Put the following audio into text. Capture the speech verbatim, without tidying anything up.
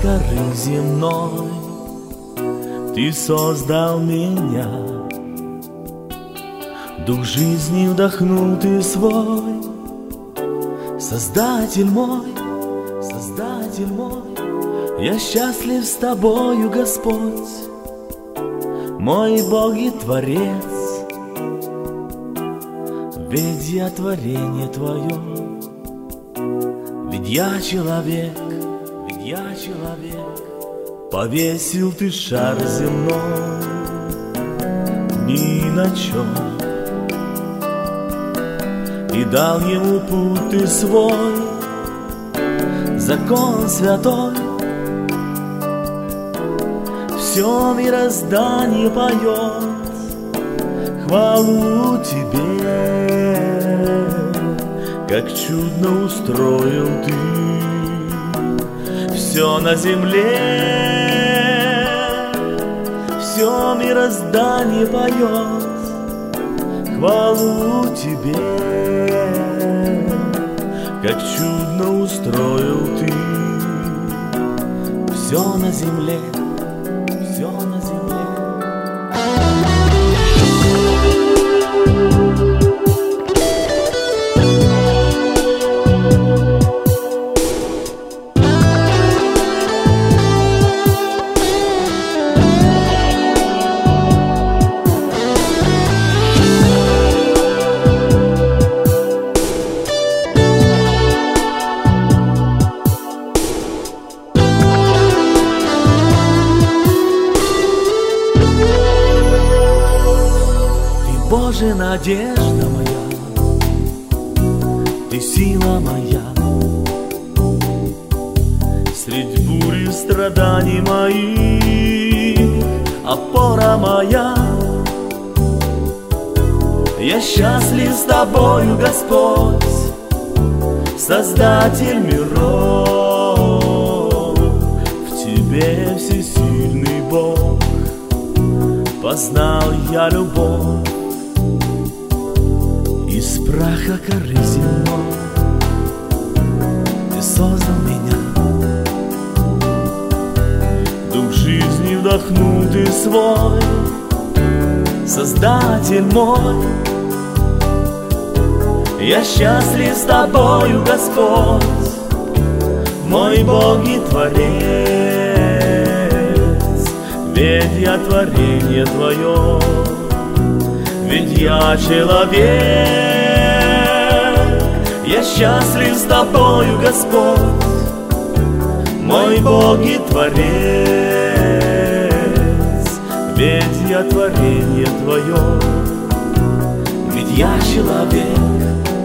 коры земной Ты создал меня, дух жизни вдохнул Ты свой. Создатель мой, Создатель мой, я счастлив с Тобою, Господь, мой Бог и Творец, ведь я творение Твое. Ведь я человек, ведь я человек, повесил Ты шар земной ни на чем и дал ему путь Ты свой, закон святой. Все мироздание поет хвалу Тебе, как чудно устроил Ты все на земле. Все мироздание поет хвалу Тебе, как чудно устроил Ты все на земле, все на земле. Боже, надежда моя, Ты сила моя, средь бури страданий моих опора моя. Я счастлив с Тобою, Господь, Создатель миров. В Тебе всесильный Бог, познал я любовь. Из праха коры земной Ты создал меня, дух жизни вдохнул Ты свой. Создатель мой, я счастлив с Тобою, Господь, мой Бог и Творец, ведь я творение Твое. Ведь я человек, я счастлив с Тобою, Господь, мой Бог и Творец, ведь я творение Твое. Ведь я человек,